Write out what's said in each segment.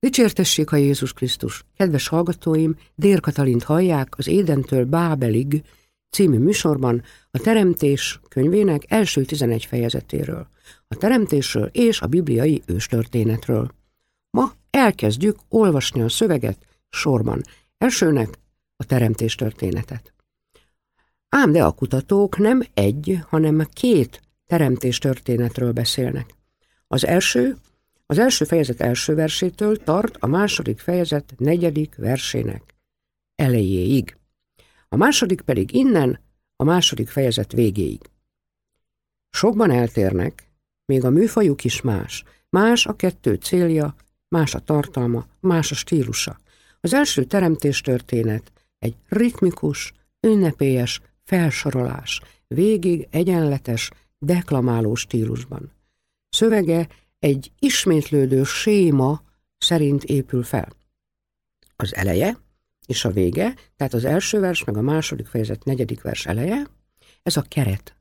Dicsértessék a Jézus Krisztus! Kedves hallgatóim, Dér Katalint hallják az Édentől Bábelig című műsorban a Teremtés könyvének első 11 fejezetéről, a teremtésről és a bibliai őstörténetről. Ma elkezdjük olvasni a szöveget sorban. Elsőnek a teremtés történetet. Ám de a kutatók nem egy, hanem két teremtés történetről beszélnek. Az első fejezet első versétől tart a második fejezet 4. versének elejéig. A második pedig innen a második fejezet végéig. Sokban eltérnek, még a műfajuk is más. Más a kettő célja, más a tartalma, más a stílusa. Az első teremtés történet egy ritmikus, ünnepélyes felsorolás, végig egyenletes, deklamáló stílusban. Szövege egy ismétlődő séma szerint épül fel. Az eleje és a vége, tehát az első vers meg a második fejezet 4. vers eleje, ez a keret.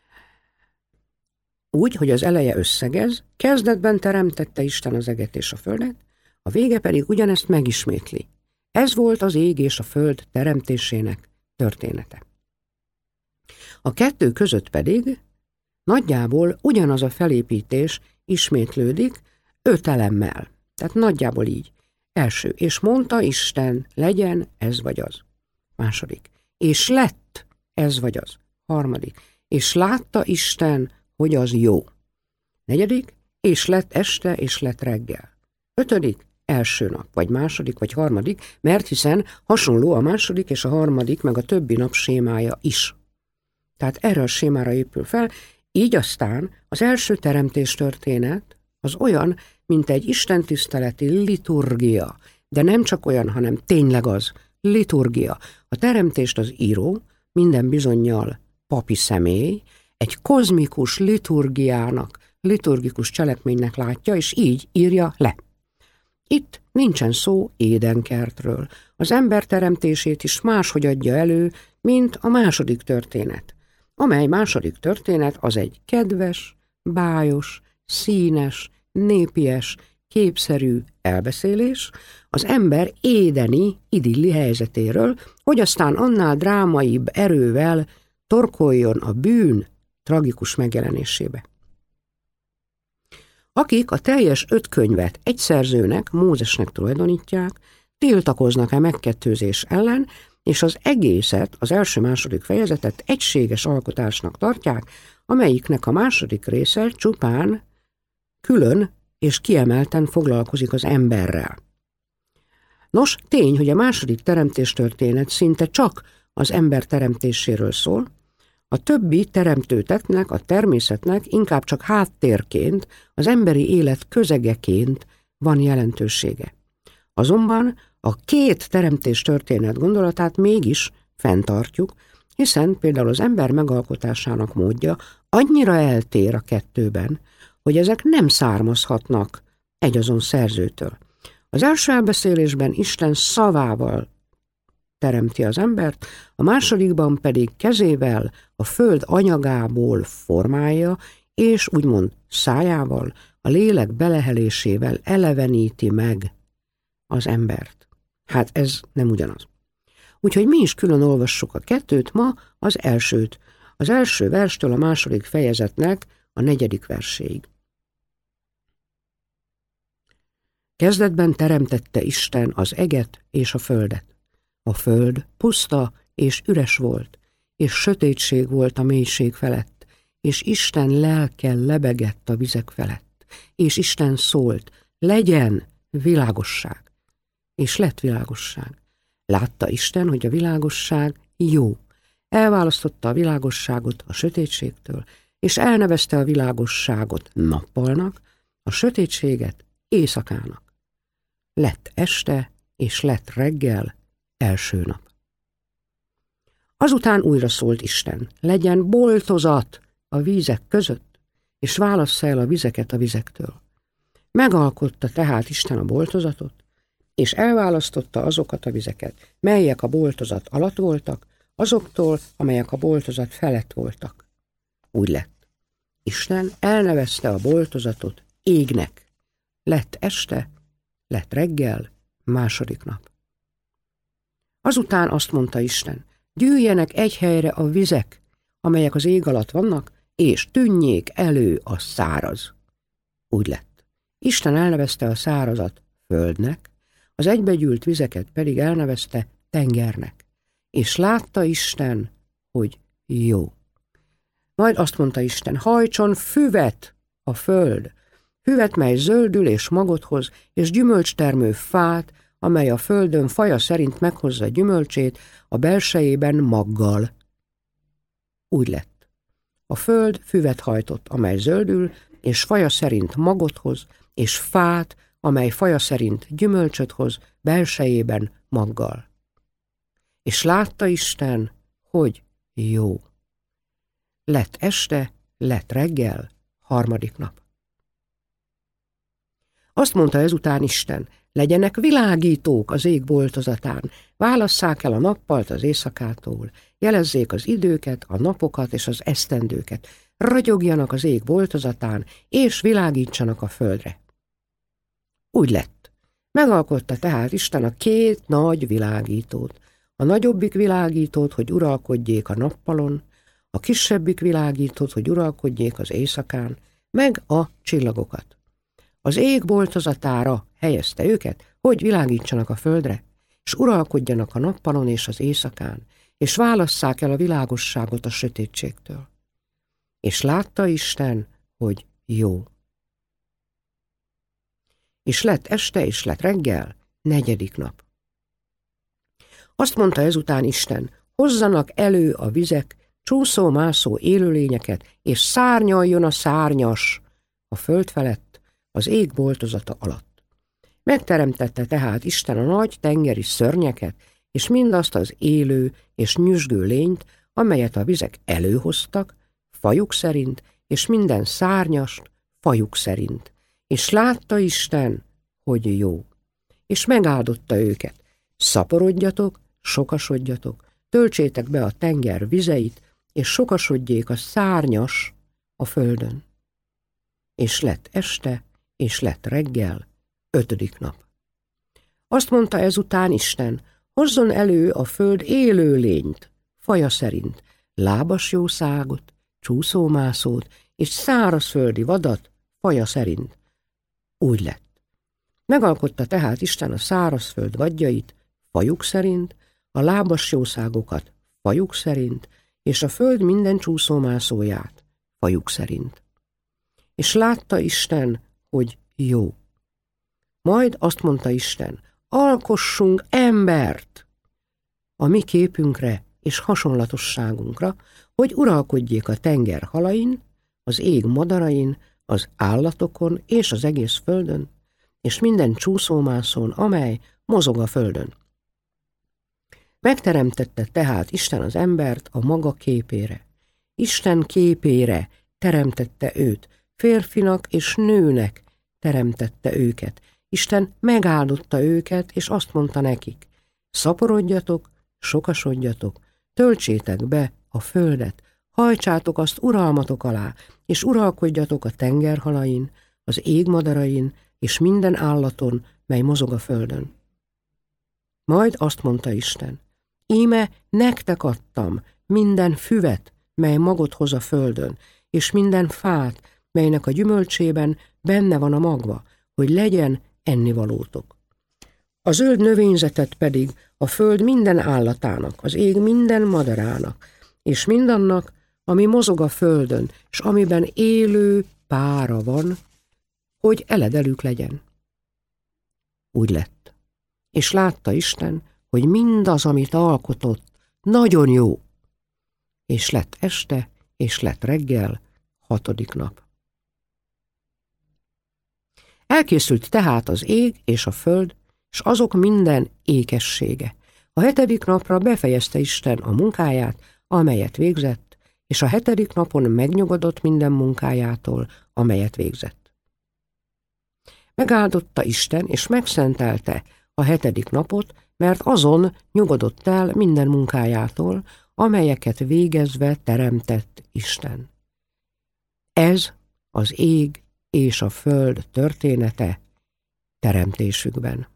Úgy, hogy az eleje összegez, kezdetben teremtette Isten az eget és a földet, a vége pedig ugyanezt megismétli. Ez volt az ég és a föld teremtésének története. A kettő között pedig nagyjából ugyanaz a felépítés ismétlődik 5 elemmel. Tehát nagyjából így. Első, és mondta Isten, legyen ez vagy az. Második, és lett ez vagy az. Harmadik, és látta Isten, hogy az jó. Negyedik, és lett este, és lett reggel. Ötödik, első nap, vagy második, vagy harmadik, mert hiszen hasonló a második és a harmadik, meg a többi nap sémája is. Tehát erre a sémára épül fel, így aztán az első teremtés történet az olyan, mint egy istentiszteleti liturgia, de nem csak olyan, hanem tényleg az, liturgia. A teremtést az író, minden bizonnyal papi személy, egy kozmikus liturgiának, liturgikus cselekménynek látja, és így írja le. Itt nincsen szó édenkertről. Az ember teremtését is máshogy adja elő, mint a második történet, amely második történet az egy kedves, bájos, színes, népies, képszerű elbeszélés az ember édeni, idilli helyzetéről, hogy aztán annál drámaibb erővel torkoljon a bűn tragikus megjelenésébe. Akik a teljes 5 könyvet egy szerzőnek, Mózesnek tulajdonítják, tiltakoznak megkettőzés ellen, és az egészet, az első-második fejezetet egységes alkotásnak tartják, amelyiknek a második része csupán külön és kiemelten foglalkozik az emberrel. Nos, tény, hogy a második teremtéstörténet szinte csak az ember teremtéséről szól, a többi teremtőtetnek, a természetnek inkább csak háttérként, az emberi élet közegeként van jelentősége. Azonban a két teremtéstörténet gondolatát mégis fenntartjuk, hiszen például az ember megalkotásának módja annyira eltér a kettőben, hogy ezek nem származhatnak egyazon szerzőtől. Az első elbeszélésben Isten szavával teremti az embert, a másodikban pedig kezével a föld anyagából formálja, és úgymond szájával, a lélek belehelésével eleveníti meg az embert. Hát ez nem ugyanaz. Úgyhogy mi is külön olvassuk a kettőt, ma az elsőt, az első verstől a második fejezetnek a 4. verséig. Kezdetben teremtette Isten az eget és a földet. A föld puszta és üres volt, és sötétség volt a mélység felett, és Isten lelke lebegett a vizek felett. És Isten szólt, legyen világosság. És lett világosság. Látta Isten, hogy a világosság jó. Elválasztotta a világosságot a sötétségtől, és elnevezte a világosságot nappalnak, a sötétséget éjszakának. Lett este, és lett reggel, első nap. Azután újra szólt Isten, legyen boltozat a vízek között, és válassza el a vizeket a vizektől. Megalkotta tehát Isten a boltozatot, és elválasztotta azokat a vizeket, melyek a boltozat alatt voltak, azoktól, amelyek a boltozat felett voltak. Úgy lett. Isten elnevezte a boltozatot égnek. Lett este, lett reggel, második nap. Azután azt mondta Isten, gyűjjenek egy helyre a vizek, amelyek az ég alatt vannak, és tűnjék elő a száraz. Úgy lett. Isten elnevezte a szárazat földnek, az egybegyűlt vizeket pedig elnevezte tengernek. És látta Isten, hogy jó. Majd azt mondta Isten, hajtson füvet a föld, füvet, mely zöldül és magot hoz, és gyümölcstermő fát, amely a földön faja szerint meghozza gyümölcsét, a belsejében maggal. Úgy lett. A föld füvet hajtott, amely zöldül, és faja szerint magot hoz, és fát, amely faja szerint gyümölcsöt hoz, belsejében maggal. És látta Isten, hogy jó. Lett este, lett reggel, harmadik nap. Azt mondta ezután Isten, legyenek világítók az ég boltozatán, válasszák el a nappalt az éjszakától, jelezzék az időket, a napokat és az esztendőket, ragyogjanak az ég boltozatán, és világítsanak a földre. Úgy lett. Megalkotta tehát Isten a két nagy világítót, a nagyobbik világítót, hogy uralkodjék a nappalon, a kisebbik világítót, hogy uralkodjék az éjszakán, meg a csillagokat. Az ég boltozatára helyezte őket, hogy világítsanak a földre, és uralkodjanak a nappalon és az éjszakán, és válasszák el a világosságot a sötétségtől. És látta Isten, hogy jó. És lett este, és lett reggel, negyedik nap. Azt mondta ezután Isten, hozzanak elő a vizek, csúszó-mászó élőlényeket, és szárnyaljon a szárnyas a föld felett, az ég boltozata alatt. Megteremtette tehát Isten a nagy tengeri szörnyeket, és mindazt az élő és nyüzsgő lényt, amelyet a vizek előhoztak, fajuk szerint, és minden szárnyast fajuk szerint. És látta Isten, hogy jó. És megáldotta őket. Szaporodjatok, sokasodjatok, töltsétek be a tenger vizeit, és sokasodjék a szárnyas a földön. És lett este, és lett reggel, ötödik nap. Azt mondta ezután Isten, hozzon elő a föld élő lényt, faja szerint, lábas jószágot, csúszómászót és szárazföldi vadat, faja szerint. Úgy lett. Megalkotta tehát Isten a szárazföld vadjait, fajuk szerint, a lábas jószágokat, fajuk szerint, és a föld minden csúszómászóját, fajuk szerint. És látta Isten, hogy jó. Majd azt mondta Isten, alkossunk embert a mi képünkre és hasonlatosságunkra, hogy uralkodjék a tenger halain, az ég madarain, az állatokon és az egész földön, és minden csúszómászón, amely mozog a földön. Megteremtette tehát Isten az embert a maga képére. Isten képére teremtette őt, férfinak és nőnek teremtette őket. Isten megáldotta őket, és azt mondta nekik, szaporodjatok, sokasodjatok, töltsétek be a földet, hajtsátok azt uralmatok alá, és uralkodjatok a tengerhalain, az égmadarain, és minden állaton, mely mozog a földön. Majd azt mondta Isten, íme nektek adtam minden füvet, mely magot hoz a földön, és minden fát, melynek a gyümölcsében benne van a magva, hogy legyen ennivalótok. A zöld növényzetet pedig a föld minden állatának, az ég minden madarának, és mindannak, ami mozog a földön, és amiben élő pára van, hogy eledelük legyen. Úgy lett. És látta Isten, hogy mindaz, amit alkotott, nagyon jó. És lett este, és lett reggel, hatodik nap. Elkészült tehát az ég és a föld, és azok minden ékessége. A hetedik napra befejezte Isten a munkáját, amelyet végzett, és a hetedik napon megnyugodott minden munkájától, amelyet végzett. Megáldotta Isten, és megszentelte a hetedik napot, mert azon nyugodott el minden munkájától, amelyeket végezve teremtett Isten. Ez az ég és a föld története, teremtésükben.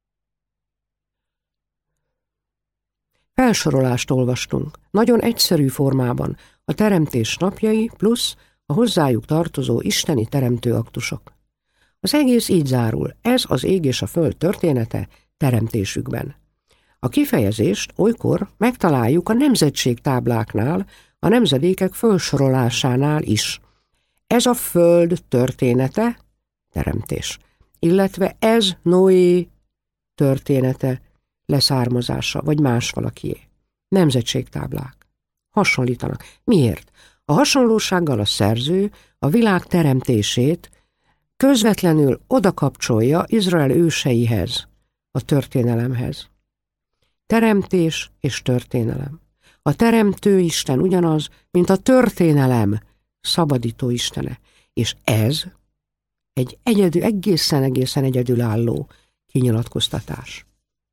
Felsorolást olvastunk, nagyon egyszerű formában, a teremtés napjai plusz a hozzájuk tartozó isteni teremtő aktusok. Az egész így zárul, ez az ég és a föld története teremtésükben. A kifejezést olykor megtaláljuk a nemzetségtábláknál, a nemzedékek felsorolásánál is. Ez a föld története, teremtés, illetve ez Noé története, leszármazása, vagy más valakié. Nemzetségtáblák. Hasonlítanak. Miért? A hasonlósággal a szerző a világ teremtését közvetlenül odakapcsolja Izrael őseihez, a történelemhez. Teremtés és történelem. A teremtő Isten ugyanaz, mint a történelem szabadító istene. És ez egy egészen egyedülálló kinyilatkoztatás.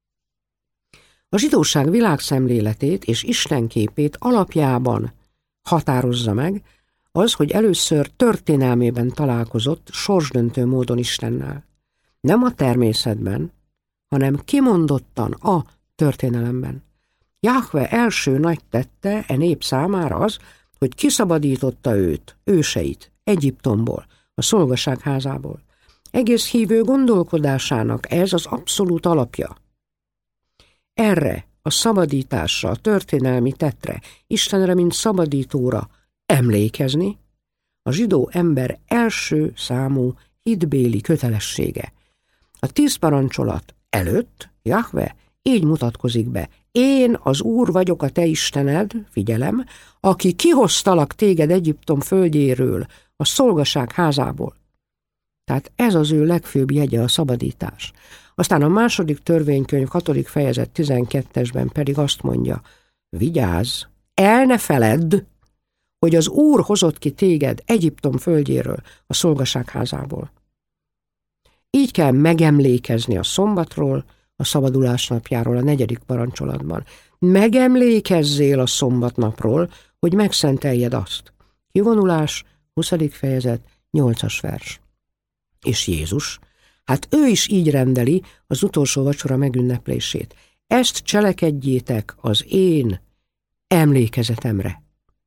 A zsidóság világszemléletét és istenképét alapjában határozza meg az, hogy először történelmében találkozott sorsdöntő módon Istennel. Nem a természetben, hanem kimondottan a történelemben. Jahve első nagy tette e nép számára az, hogy kiszabadította őseit Egyiptomból, a szolgaság házából. Egész hívő gondolkodásának ez az abszolút alapja. Erre a szabadításra, a történelmi tettre, Istenre, mint szabadítóra emlékezni, a zsidó ember első számú hitbéli kötelessége. A 10 parancsolat előtt Jahve így mutatkozik be. Én az Úr vagyok a te Istened, figyelem, aki kihoztalak téged Egyiptom földjéről, a szolgaság házából. Tehát ez az ő legfőbb jegye, a szabadítás. Aztán a második törvénykönyv 6. fejezet 12-esben pedig azt mondja, vigyázz, el ne feledd, hogy az Úr hozott ki téged Egyiptom földjéről, a szolgaság házából. Így kell megemlékezni a szombatról, a szabadulás napjáról, a 4. parancsolatban. Megemlékezzél a szombatnapról, hogy megszenteljed azt. Kivonulás, 20. fejezet, 8. vers. És Jézus, hát ő is így rendeli az utolsó vacsora megünneplését. Ezt cselekedjétek az én emlékezetemre.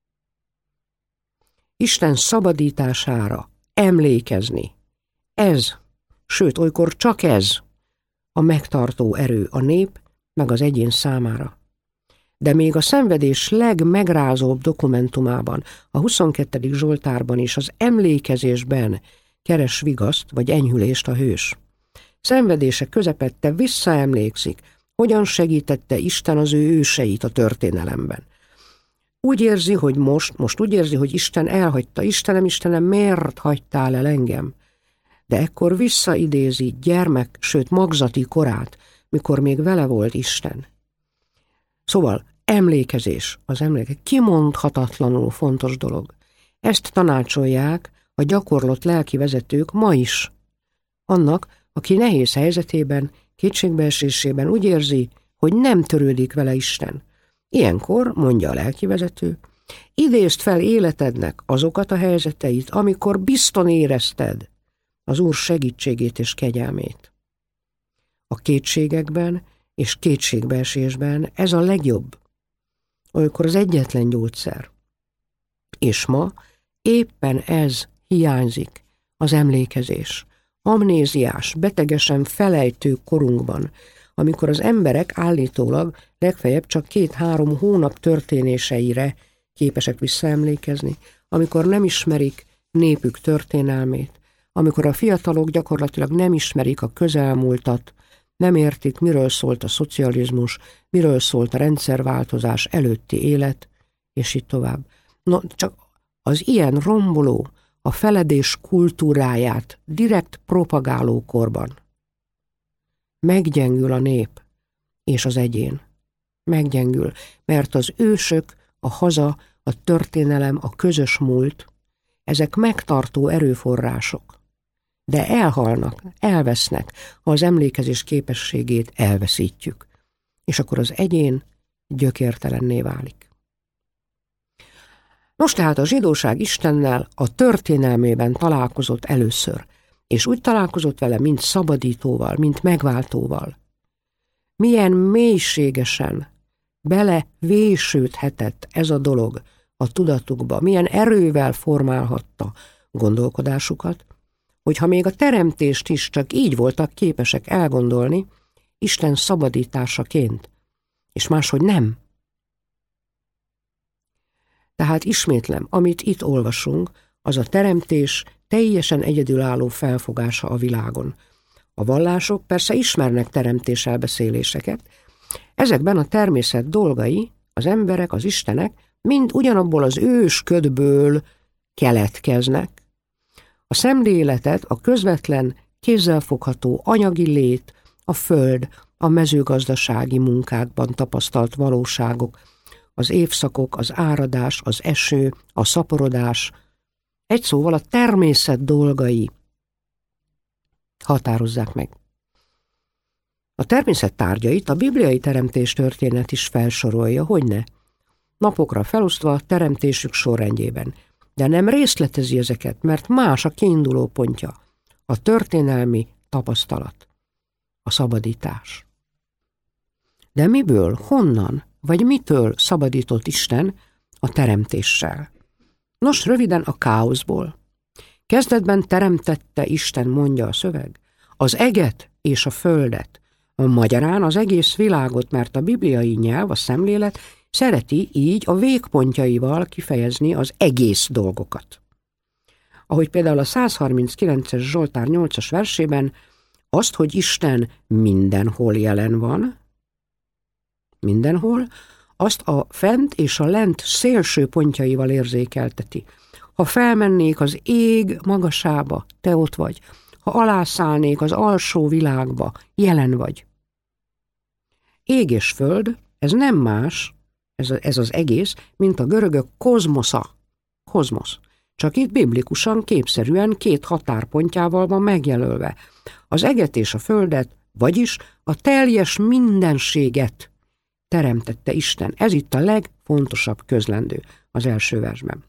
Isten szabadítására emlékezni. Ez, sőt, olykor csak ez a megtartó erő a nép meg az egyén számára. De még a szenvedés legmegrázóbb dokumentumában, a 22. Zsoltárban is az emlékezésben keres vigaszt vagy enyhülést a hős. Szenvedése közepette visszaemlékszik, hogyan segítette Isten az ő őseit a történelemben. Úgy érzi, hogy most úgy érzi, hogy Isten elhagyta. Istenem, miért hagytál el engem? De ekkor visszaidézi gyermek, sőt magzati korát, mikor még vele volt Isten. Szóval emlékezés, az emléke kimondhatatlanul fontos dolog. Ezt tanácsolják a gyakorlott lelki vezetők ma is. Annak, aki nehéz helyzetében, kétségbeesésében úgy érzi, hogy nem törődik vele Isten. Ilyenkor, mondja a lelkivezető, idézd fel életednek azokat a helyzeteit, amikor bizton érezted az Úr segítségét és kegyelmét. A kétségekben és kétségbeesésben ez a legjobb, olykor az egyetlen gyógyszer. És ma éppen ez hiányzik, az emlékezés. Amnéziás, betegesen felejtő korunkban, amikor az emberek állítólag legfeljebb csak 2-3 hónap történéseire képesek visszaemlékezni, amikor nem ismerik népük történelmét, amikor a fiatalok gyakorlatilag nem ismerik a közelmúltat, nem értik, miről szólt a szocializmus, miről szólt a rendszerváltozás előtti élet, és így tovább. No, csak az ilyen romboló, a feledés kultúráját direkt propagáló korban meggyengül a nép és az egyén. Meggyengül, mert az ősök, a haza, a történelem, a közös múlt, ezek megtartó erőforrások. De elhalnak, elvesznek, ha az emlékezés képességét elveszítjük. És akkor az egyén gyökértelenné válik. Nos, tehát a zsidóság Istennel a történelmében találkozott először. és úgy találkozott vele, mint szabadítóval, mint megváltóval. Milyen mélységesen belevésődhetett ez a dolog a tudatukba, milyen erővel formálhatta gondolkodásukat, hogyha még a teremtést is csak így voltak képesek elgondolni, Isten szabadításaként, és máshogy nem. Tehát ismétlem, amit itt olvasunk, az a teremtés teljesen egyedülálló felfogása a világon. A vallások persze ismernek teremtés elbeszéléseket, ezekben a természet dolgai, az emberek, az istenek mind ugyanabból az ősködből keletkeznek. A szemléletet, a közvetlen, kézzelfogható anyagi lét, a föld, a mezőgazdasági munkákban tapasztalt valóságok, az évszakok, az áradás, az eső, a szaporodás, egy szóval a természet dolgai határozzák meg. A természet tárgyait a bibliai teremtés történet is felsorolja, hogyne, napokra felosztva a teremtésük sorrendjében, de nem részletezi ezeket, mert más a kiinduló pontja, a történelmi tapasztalat, a szabadítás. De miből, honnan, vagy mitől szabadított Isten a teremtéssel? Nos, röviden a káoszból. Kezdetben teremtette Isten, mondja a szöveg, az eget és a földet, magyarán az egész világot, mert a bibliai nyelv, a szemlélet szereti így a végpontjaival kifejezni az egész dolgokat. Ahogy például a 139-es Zsoltár 8-as versében azt, hogy Isten mindenhol jelen van, mindenhol, azt a fent és a lent szélső pontjaival érzékelteti. Ha felmennék az ég magasába, te ott vagy. Ha alászállnék az alsó világba, jelen vagy. Ég és föld, ez nem más, ez az egész, mint a görögök kozmosza, kozmosz. Csak itt biblikusan, képszerűen két határpontjával van megjelölve. Az eget és a földet, vagyis a teljes mindenséget teremtette Isten. Ez itt a legfontosabb közlendő az első versben.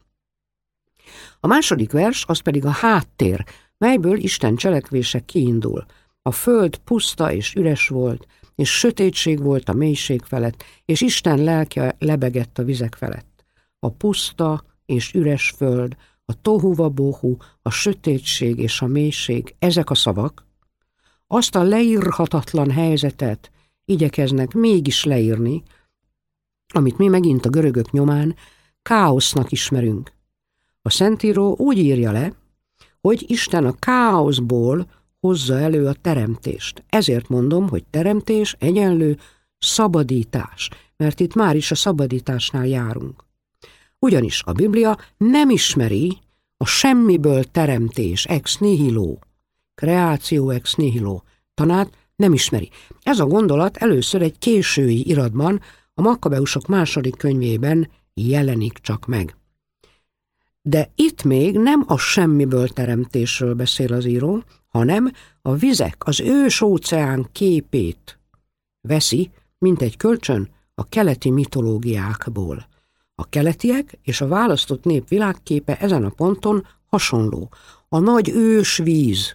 A második vers az pedig a háttér, melyből Isten cselekvése kiindul. A föld puszta és üres volt, és sötétség volt a mélység felett, és Isten lelke lebegett a vizek felett. A puszta és üres föld, a tohu-vabohu, a sötétség és a mélység, ezek a szavak azt a leírhatatlan helyzetet igyekeznek mégis leírni, amit mi megint a görögök nyomán káosznak ismerünk. A Szentíró úgy írja le, hogy Isten a káoszból hozza elő a teremtést. Ezért mondom, hogy teremtés egyenlő szabadítás, mert itt már is a szabadításnál járunk. Ugyanis a Biblia nem ismeri a semmiből teremtés, ex nihilo, kreáció ex nihilo tanát, nem ismeri. Ez a gondolat először egy késői iratban, a Makkabeusok második könyvében jelenik csak meg. De itt még nem a semmiből teremtésről beszél az író, hanem a vizek, az ős óceán képét veszi, mint egy kölcsön a keleti mitológiákból. A keletiek és a választott nép világképe ezen a ponton hasonló. A nagy ős víz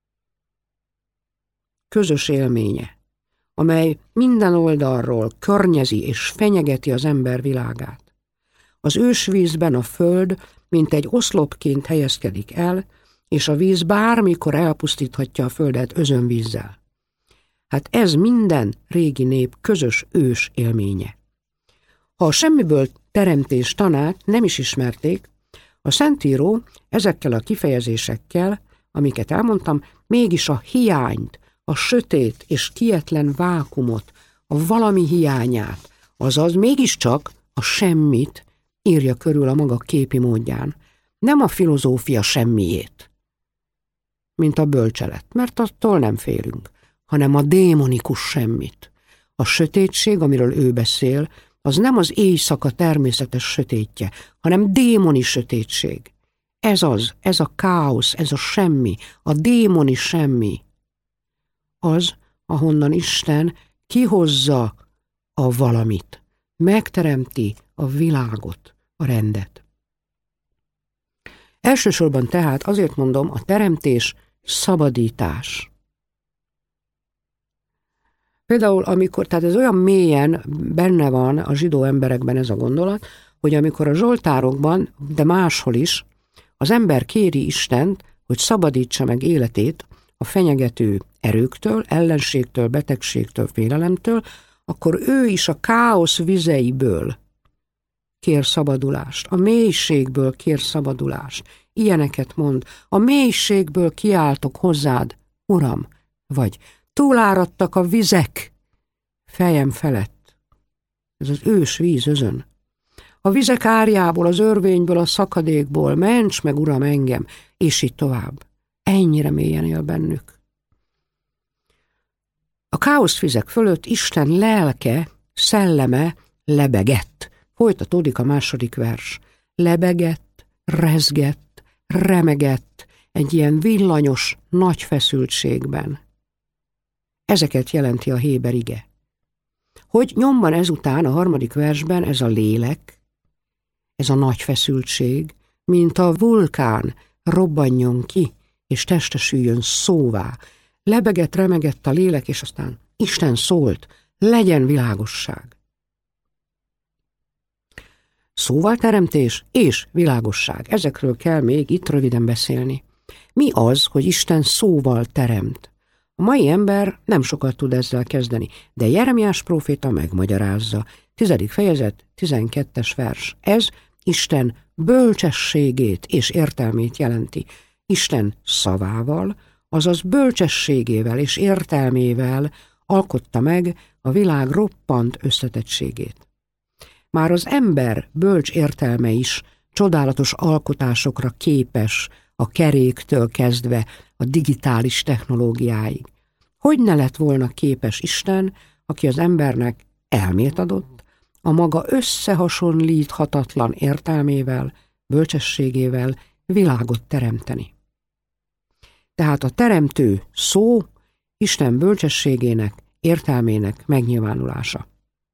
közös élménye, amely minden oldalról környezi és fenyegeti az ember világát. Az ősvízben a föld, mint egy oszlopként helyezkedik el, és a víz bármikor elpusztíthatja a földet özönvízzel. Hát ez minden régi nép közös ős élménye. Ha a semmiből teremtés tanát nem is ismerték, a Szentíró ezekkel a kifejezésekkel, amiket elmondtam, mégis a hiányt, a sötét és kietlen vákumot, a valami hiányát, azaz mégiscsak a semmit írja körül a maga képi módján, nem a filozófia semmiét, mint a bölcselet, mert attól nem félünk, hanem a démonikus semmit. A sötétség, amiről ő beszél, az nem az éjszaka természetes sötétje, hanem démoni sötétség. Ez a káosz, ez a semmi, a démoni semmi. Az, ahonnan Isten kihozza a valamit, megteremti a világot, a rendet. Elsősorban tehát azért mondom, a teremtés szabadítás. Például tehát ez olyan mélyen benne van a zsidó emberekben ez a gondolat, hogy amikor a zsoltárokban, de máshol is, az ember kéri Istent, hogy szabadítsa meg életét a fenyegető erőktől, ellenségtől, betegségtől, félelemtől, akkor ő is a káosz vizeiből kér szabadulást, a mélységből kér szabadulást. Ilyeneket mond, a mélységből kiáltok hozzád, Uram, vagy túláradtak a vizek fejem felett. Ez az ős víz özön. A vizek árjából, az örvényből, a szakadékból, ments meg, Uram, engem, és így tovább. Ennyire mélyen él bennük. A káoszvizek fölött Isten lelke, szelleme lebegett. Folytatódik a második vers. Lebegett, rezgett, remegett egy ilyen villanyos, nagy feszültségben. Ezeket jelenti a héber ige. Hogy nyomban ezután a harmadik versben ez a lélek, ez a nagy feszültség, mint a vulkán robbanjon ki, és testesüljön szóvá. Lebegett, remegett a lélek, és aztán Isten szólt, legyen világosság. Szóval teremtés és világosság. Ezekről kell még itt röviden beszélni. Mi az, hogy Isten szóval teremt? A mai ember nem sokat tud ezzel kezdeni, de Jeremiás próféta megmagyarázza. 10. fejezet, 12. vers. Ez Isten bölcsességét és értelmét jelenti. Isten szavával, azaz bölcsességével és értelmével alkotta meg a világ roppant összetettségét. Már az ember bölcs értelme is csodálatos alkotásokra képes, a keréktől kezdve a digitális technológiáig. Hogy ne lett volna képes Isten, aki az embernek elmét adott, a maga összehasonlíthatatlan értelmével, bölcsességével világot teremteni. Tehát a teremtő szó Isten bölcsességének, értelmének megnyilvánulása.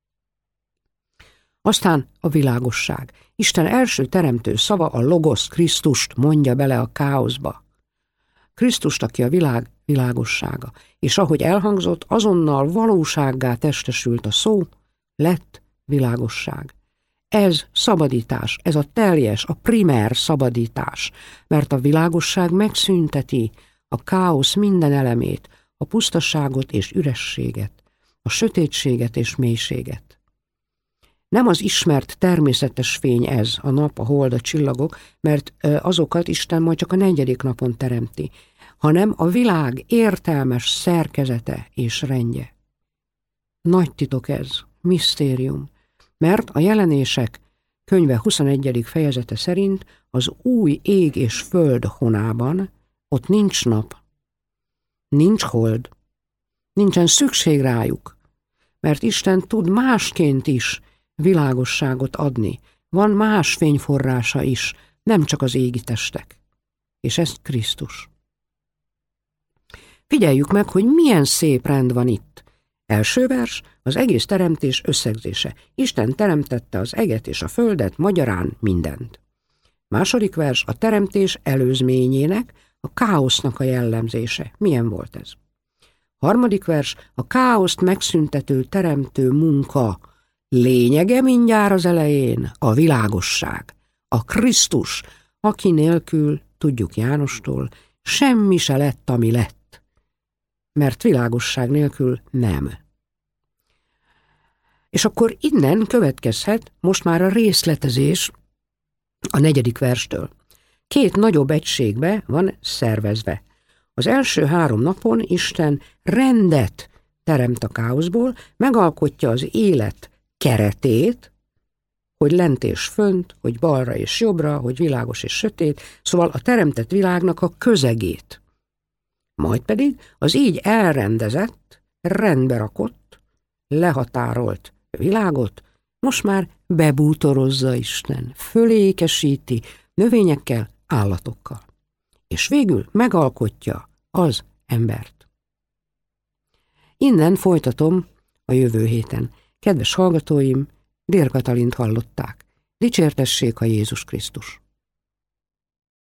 Aztán a világosság. Isten első teremtő szava, a Logos, Krisztust mondja bele a káoszba. Krisztust, aki a világ világossága. És ahogy elhangzott, azonnal valósággá testesült a szó, lett világosság. Ez szabadítás, ez a teljes, a primer szabadítás, mert a világosság megszünteti a káosz minden elemét, a pusztaságot és ürességet, a sötétséget és mélységet. Nem az ismert természetes fény ez, a nap, a hold, a csillagok, mert azokat Isten majd csak a 4. napon teremti, hanem a világ értelmes szerkezete és rendje. Nagy titok ez, misztérium, mert a Jelenések könyve 21. fejezete szerint az új ég és föld honában ott nincs nap, nincs hold, nincsen szükség rájuk, mert Isten tud másként is világosságot adni. Van más fényforrása is, nem csak az égi testek. És ez Krisztus. Figyeljük meg, hogy milyen szép rend van itt. Első vers, az egész teremtés összegzése. Isten teremtette az eget és a földet, magyarán mindent. Második vers, a teremtés előzményének, a káosznak a jellemzése. Milyen volt ez? Harmadik vers, a káoszt megszüntető teremtő munka lényege mindjárt az elején a világosság, a Krisztus, aki nélkül, tudjuk Jánostól, semmi se lett, ami lett, mert világosság nélkül nem. És akkor innen következhet most már a részletezés a 4. verstől. 2 nagyobb egységbe van szervezve. Az első 3 napon Isten rendet teremt a káoszból, megalkotja az élet keretét, hogy lent és fönt, hogy balra és jobbra, hogy világos és sötét, szóval a teremtett világnak a közegét. Majd pedig az így elrendezett, rendbe rakott, lehatárolt világot most már bebútorozza Isten, fölékesíti növényekkel, állatokkal. És végül megalkotja az embert. Innen folytatom a jövő héten. Kedves hallgatóim, Dér Katalint hallották. Dicsértessék a Jézus Krisztus!